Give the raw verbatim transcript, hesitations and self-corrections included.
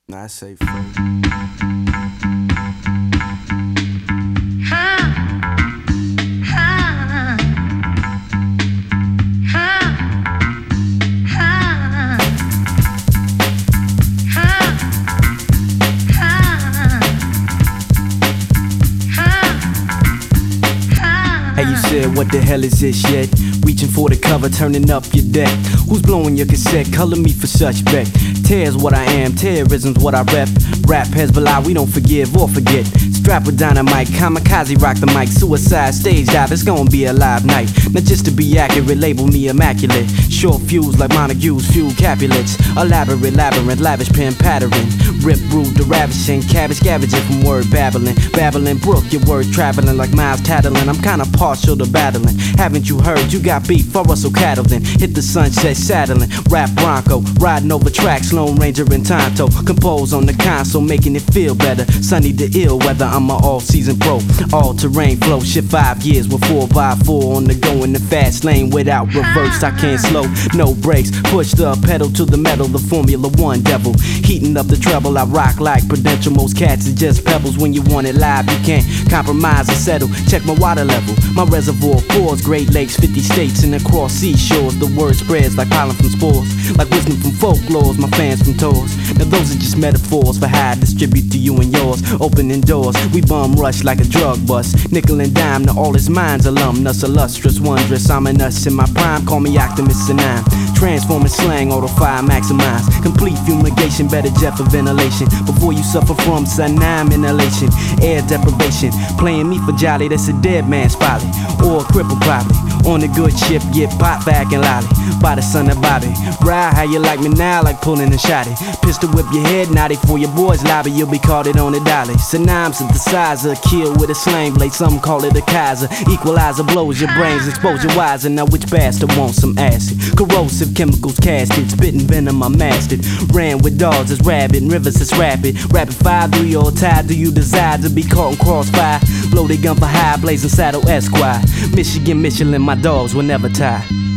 Nah, I say fuck. Hey, you said, what the hell is this yet? Reaching for the cover, turning up your deck. Who's blowing your cassette? Color me for such beck. Tears what I am, terrorism's what I rep. Rap Hezbollah, we don't forgive or forget. Strap with dynamite, kamikaze rock the mic. Suicide stage dive, it's gonna be a live night. Not just to be accurate, label me immaculate. Short fuse like Montague's fuel Capulets. Elaborate labyrinth, lavish pen pattering. Rip, rude, the ravishing, cabbage scavenging from word babbling. Babbling brook, your words traveling like miles tattling. I'm kinda partial to battling. Haven't you heard? You got beef for Russell Cattle then. Hit the sunset saddling. Rap Bronco, riding over tracks, Lone Ranger and Tonto. Compose on the console, making it feel better. Sunny to ill weather, I'm a all-season pro. All-terrain flow, shit five years with four by four on the go in the fast lane without reverse. I can't slow, no brakes. Push the pedal to the metal, the Formula One devil. Heating up the treble, I rock like Prudential. Most cats is just pebbles. When you want it live, you can't compromise or settle. Check my water level, my reservoir pours. Great Lakes, fifty states and across seashores. The word spreads like pollen from spores, like wisdom from folklores. My fans from tours. Now those are just metaphors for how I distribute to you and yours. Opening doors, we bum rush like a drug bust. Nickel and dime to all his minds, alumnus, illustrious, wondrous. I'm an us in my prime, call me Optimus and I'm transforming slang, auto fire maximize. Complete fumigation, better jet for ventilation. Before you suffer from cyanide inhalation, air deprivation. Playing me for jolly, that's a dead man's folly. Or a cripple probably. On a good ship, get pop back and lolly. By the son of Bobby. Ride how you like me now, like pulling a shotty. Pistol whip your head, naughty for your boys lobby. You'll be caught it on the dolly. Synonym synthesizer, kill with a slang blade. Some call it a Kaiser. Equalizer blows your brains, exposure wiser. Now which bastard wants some acid? Corrosive chemicals casted, spitting venom I mastered. Ran with dogs as rabbit, rivers as rapid. Rapid fire, do you all tired? Do you desire to be caught in crossfire? Loaded gun for high, blazing saddle Esquire. Michigan, Michelin, my dogs will never tie.